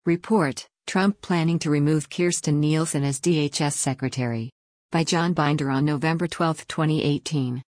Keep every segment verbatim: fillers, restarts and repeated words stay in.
Report: Trump planning to remove Kirstjen Nielsen as D H S Secretary. By John Binder on November twelfth, twenty eighteen.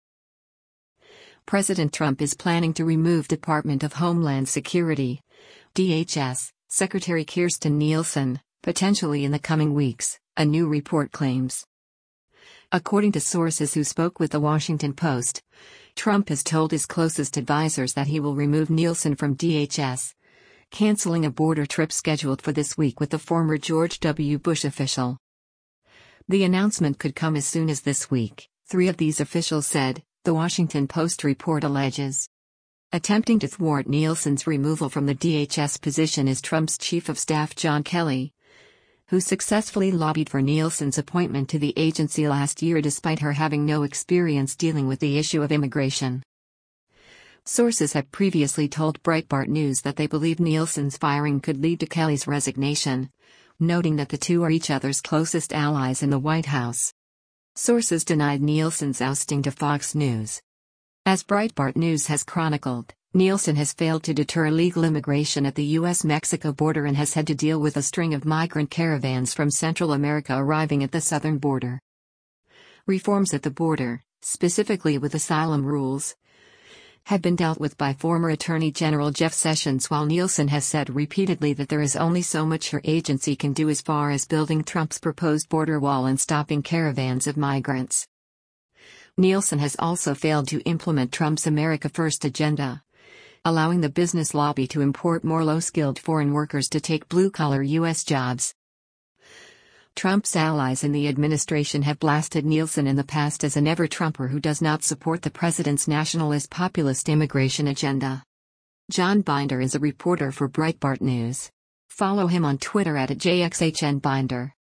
President Trump is planning to remove Department of Homeland Security D H S Secretary Kirstjen Nielsen, potentially in the coming weeks, a new report claims. According to sources who spoke with The Washington Post, Trump has told his closest advisors that he will remove Nielsen from D H S, canceling a border trip scheduled for this week with the former George W. Bush official. The announcement could come as soon as this week, three of these officials said, The Washington Post report alleges. Attempting to thwart Nielsen's removal from the D H S position is Trump's chief of staff John Kelly, who successfully lobbied for Nielsen's appointment to the agency last year despite her having no experience dealing with the issue of immigration. Sources have previously told Breitbart News that they believe Nielsen's firing could lead to Kelly's resignation, noting that the two are each other's closest allies in the White House. Sources denied Nielsen's ousting to Fox News. As Breitbart News has chronicled, Nielsen has failed to deter illegal immigration at the U S Mexico border and has had to deal with a string of migrant caravans from Central America arriving at the southern border. Reforms at the border, specifically with asylum rules, have been dealt with by former Attorney General Jeff Sessions, while Nielsen has said repeatedly that there is only so much her agency can do as far as building Trump's proposed border wall and stopping caravans of migrants. Nielsen has also failed to implement Trump's America First agenda, allowing the business lobby to import more low-skilled foreign workers to take blue-collar U S jobs. Trump's allies in the administration have blasted Nielsen in the past as an ever-Trumper who does not support the president's nationalist populist immigration agenda. John Binder is a reporter for Breitbart News. Follow him on Twitter at J X H N Binder.